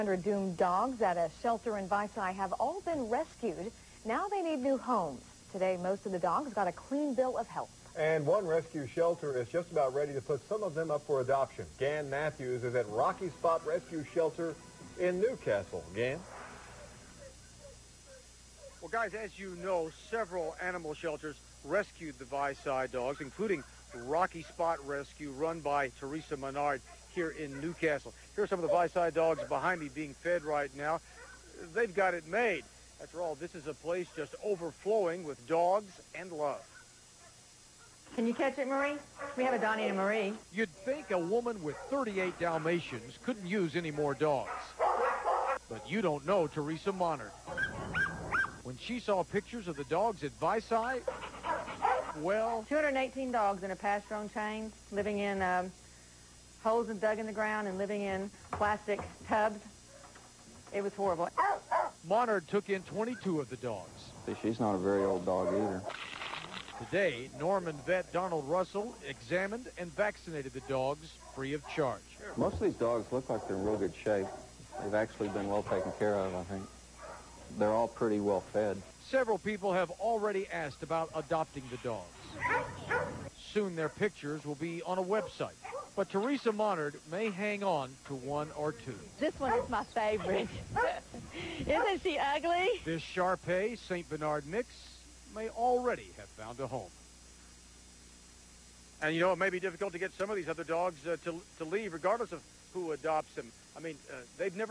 100 doomed dogs at a shelter in Vici have all been rescued. Now they need new homes. Today, most of the dogs got a clean bill of health. And one rescue shelter is just about ready to put some of them up for adoption. Gan Matthews is at Rocky Spot Rescue Shelter in Newcastle. Gan? Well, guys, as you know, several animal shelters rescued the Vici dogs, including Rocky Spot Rescue, run by Teresa Menard here in Newcastle. Here are some of the Vici dogs behind me being fed right now. They've got it made. After all, this is a place just overflowing with dogs and love. Can you catch it, Marie? We have a Donnie and a Marie. You'd think a woman with 38 Dalmatians couldn't use any more dogs. But you don't know Teresa Menard. When she saw pictures of the dogs at Vici, well... 218 dogs in a pasture-on chain, living in holes and dug in the ground and living in plastic tubs. It was horrible. Menard took in 22 of the dogs. She's not a very old dog either. Today, Norman vet Donald Russell examined and vaccinated the dogs free of charge. Most of these dogs look like they're in real good shape. They've actually been well taken care of, I think. They're all pretty well fed. Several people have already asked about adopting the dogs. Soon their pictures will be on a website. But Teresa Menard may hang on to one or two. This one is my favorite. Isn't she ugly? This Shar-Pei St. Bernard mix may already have found a home. And, you know, it may be difficult to get some of these other dogs to leave, regardless of who adopts them. I mean, they've never